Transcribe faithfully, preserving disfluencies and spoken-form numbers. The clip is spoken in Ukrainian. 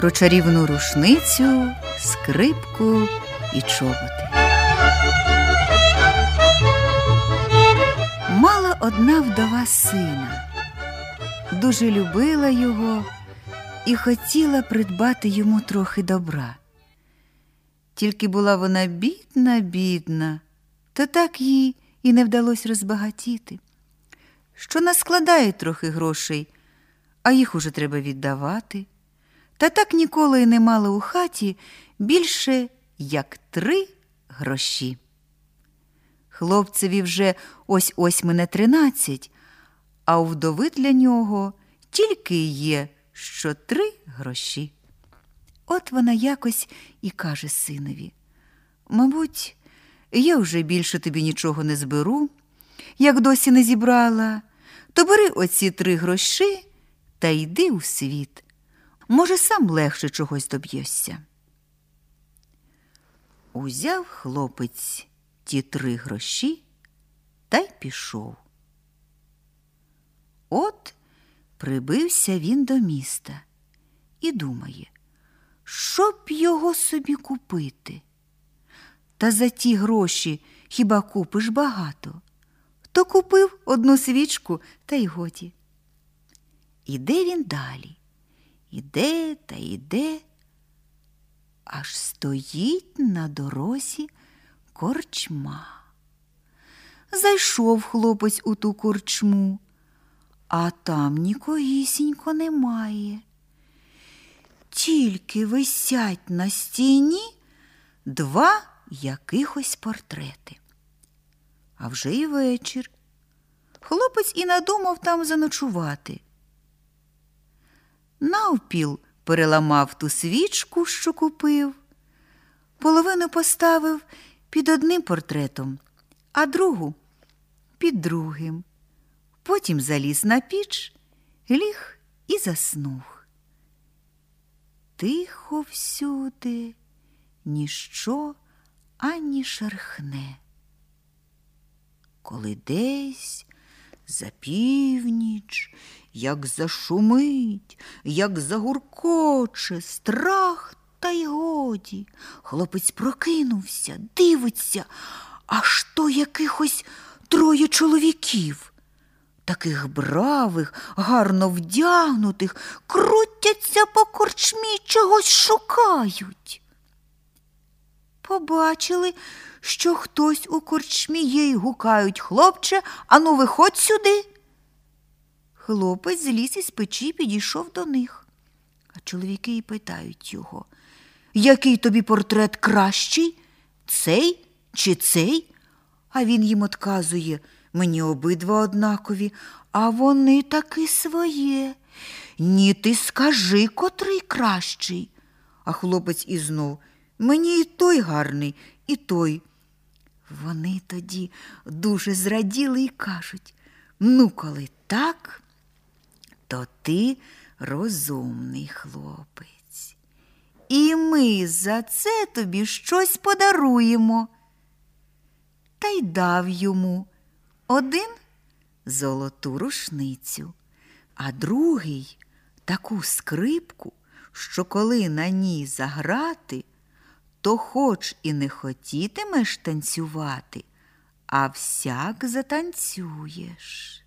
про чарівну рушницю, скрипку і чоботи. Мала одна вдова сина, дуже любила його і хотіла придбати йому трохи добра. Тільки була вона бідна, бідна, то так їй і не вдалося розбагатіти. Що наскладає трохи грошей, а їх уже треба віддавати. Та так ніколи й не мала у хаті більше, як три гроші. Хлопцеві вже ось-ось мине тринадцять, а у вдови для нього тільки є, що три гроші. От вона якось і каже синові: «Мабуть, я вже більше тобі нічого не зберу, як досі не зібрала, то бери оці три гроші та йди у світ. Може, сам легше чогось доб'єшся». Узяв хлопець ті три гроші та й пішов. От прибився він до міста і думає, що б його собі купити. Та за ті гроші хіба купиш багато? То купив одну свічку, та й годі. Іде він далі, іде та йде, аж стоїть на дорозі корчма. Зайшов хлопець у ту корчму, а там нікогісінько немає. Тільки висять на стіні два якихось портрети. А вже і вечір. Хлопець і надумав там заночувати. Навпіл переламав ту свічку, що купив, половину поставив під одним портретом, а другу під другим. Потім заліз на піч, ліг і заснув. Тихо всюди, ніщо ані шархне. Коли десь за північ, як зашумить, як загуркоче, страх та й годі. Хлопець прокинувся, дивиться, аж то якихось троє чоловіків. Таких бравих, гарно вдягнутих, крутяться по корчмі, чогось шукають. Побачили, що хтось у корчмі є й гукають: «Хлопче, ану, виходь сюди!» Хлопець зліз із печі, підійшов до них. А чоловіки й питають його: «Який тобі портрет кращий? Цей чи цей?» А він їм одказує: «Мені обидва однакові, а вони таки своє. Ні, ти скажи, котрий кращий?» А хлопець і знов: «Мені і той гарний, і той». Вони тоді дуже зраділи і кажуть: «Ну, коли так, то ти розумний хлопець. І ми за це тобі щось подаруємо». Та й дав йому один золоту рушницю, а другий таку скрипку, що коли на ній заграти, то хоч і не хотітимеш танцювати, а всяк затанцюєш.